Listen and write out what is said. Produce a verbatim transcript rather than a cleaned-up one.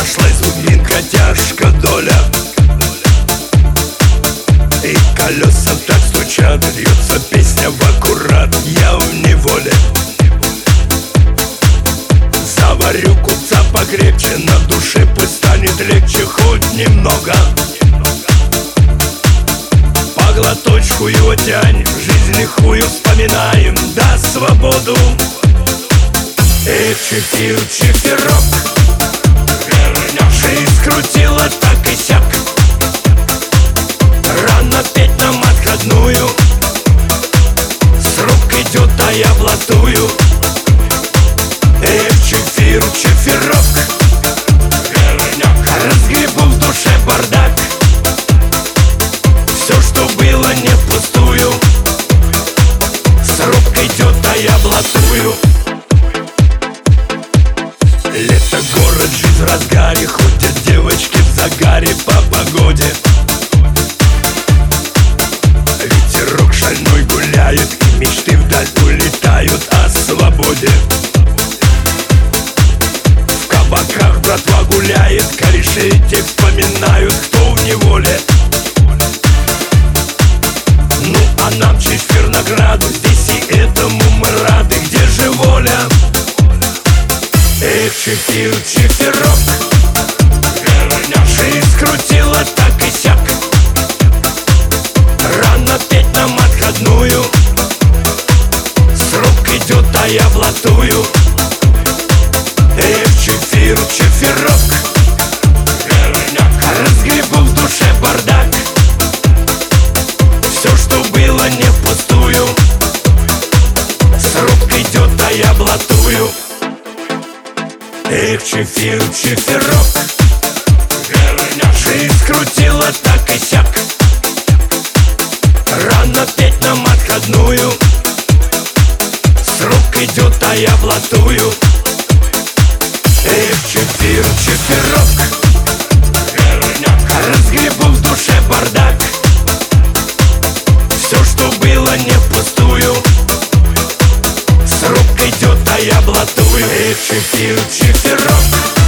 нашлась глубинка, тяжко доля. И колеса так стучат, льется песня в аккурат. Я в неволе. Заварю купца покрепче, на душе пусть станет легче хоть немного. По глоточку его тянем, жизнь лихую вспоминаем, да свободу. Эх, чефир, чефирок, жизнь скрутила так и сяк. Рано петь нам отходную, срок идет, а я блатую. Эх, чефир, чефирок, разгребу в душе бардак. Все, что было, не впустую. Срок идет, а я блатую. Лето, город, жизнь в разгаре, ходят девочки в загаре по погоде. Ветерок шальной гуляет, и мечты вдаль улетают о свободе. В кабаках братва гуляет, корешей те вспоминают, кто в неволе. Ну а нам чефир награду, здесь и этому мы рады. Где же воля? Эх, чефир, чефирок, жизнь скрутила так и сяк. Рано петь нам отходную, срок идет, а я блатую. Эх, чефир, чефирок, разгребу в душе бардак. Все, что было, не впустую. Срок идет, а я блатую. Эх, чефир, чефирок, жизнь скрутила так и сяк. Рано петь нам отходную, срок идет, а я блатую. Эх, чефир, чефирок, разгребу в душе бардак. Все, что было, не впустую. Срок идет, а я блатую. Эх, чефир, чефирок.